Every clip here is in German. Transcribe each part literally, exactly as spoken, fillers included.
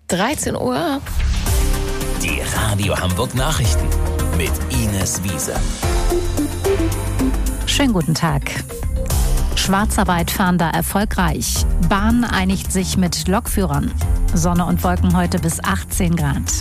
dreizehn Uhr. Die Radio Hamburg Nachrichten mit Ines Wiese. Schönen guten Tag. Schwarzarbeit-Fahnder erfolgreich. Bahn einigt sich mit Lokführern. Sonne und Wolken heute bis achtzehn Grad.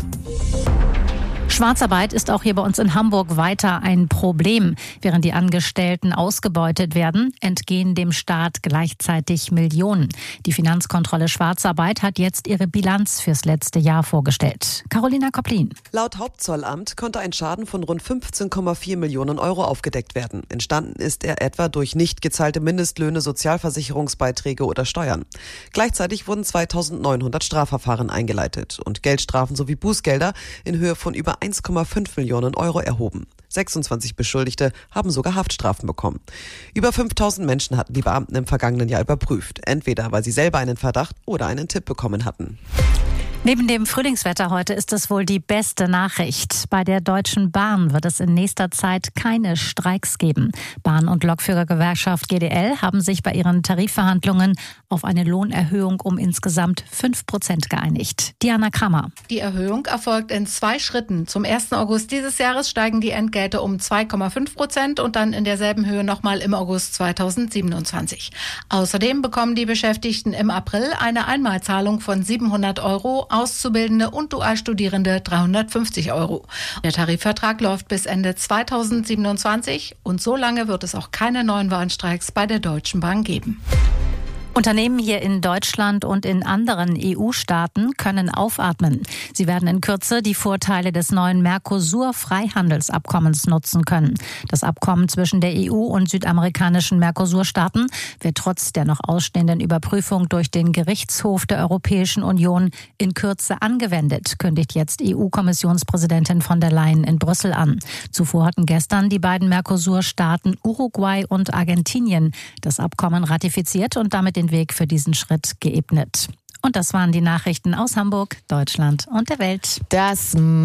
Schwarzarbeit ist auch hier bei uns in Hamburg weiter ein Problem. Während die Angestellten ausgebeutet werden, entgehen dem Staat gleichzeitig Millionen. Die Finanzkontrolle Schwarzarbeit hat jetzt ihre Bilanz fürs letzte Jahr vorgestellt. Carolina Kopplin. Laut Hauptzollamt konnte ein Schaden von rund fünfzehn Komma vier Millionen Euro aufgedeckt werden. Entstanden ist er etwa durch nicht gezahlte Mindestlöhne, Sozialversicherungsbeiträge oder Steuern. Gleichzeitig wurden zweitausendneunhundert Strafverfahren eingeleitet und Geldstrafen sowie Bußgelder in Höhe von über eins Komma fünf Millionen Euro erhoben. sechsundzwanzig Beschuldigte haben sogar Haftstrafen bekommen. Über fünftausend Menschen hatten die Beamten im vergangenen Jahr überprüft, entweder weil sie selber einen Verdacht oder einen Tipp bekommen hatten. Neben dem Frühlingswetter heute ist es wohl die beste Nachricht. Bei der Deutschen Bahn wird es in nächster Zeit keine Streiks geben. Bahn- und Lokführergewerkschaft G D L haben sich bei ihren Tarifverhandlungen auf eine Lohnerhöhung um insgesamt fünf Prozent geeinigt. Diana Kramer. Die Erhöhung erfolgt in zwei Schritten. Zum ersten August dieses Jahres steigen die Entgelte um zwei Komma fünf Prozent und dann in derselben Höhe nochmal im August zweitausendsiebenundzwanzig. Außerdem bekommen die Beschäftigten im April eine Einmalzahlung von siebenhundert Euro, Auszubildende und Dualstudierende dreihundertfünfzig Euro. Der Tarifvertrag läuft bis Ende zweitausendsiebenundzwanzig und so lange wird es auch keine neuen Warnstreiks bei der Deutschen Bahn geben. Unternehmen hier in Deutschland und in anderen E U-Staaten können aufatmen. Sie werden in Kürze die Vorteile des neuen Mercosur-Freihandelsabkommens nutzen können. Das Abkommen zwischen der E U und südamerikanischen Mercosur-Staaten wird trotz der noch ausstehenden Überprüfung durch den Gerichtshof der Europäischen Union in Kürze angewendet, kündigt jetzt E U-Kommissionspräsidentin von der Leyen in Brüssel an. Zuvor hatten gestern die beiden Mercosur-Staaten Uruguay und Argentinien das Abkommen ratifiziert und damit den Weg für diesen Schritt geebnet. Und das waren die Nachrichten aus Hamburg, Deutschland und der Welt. Das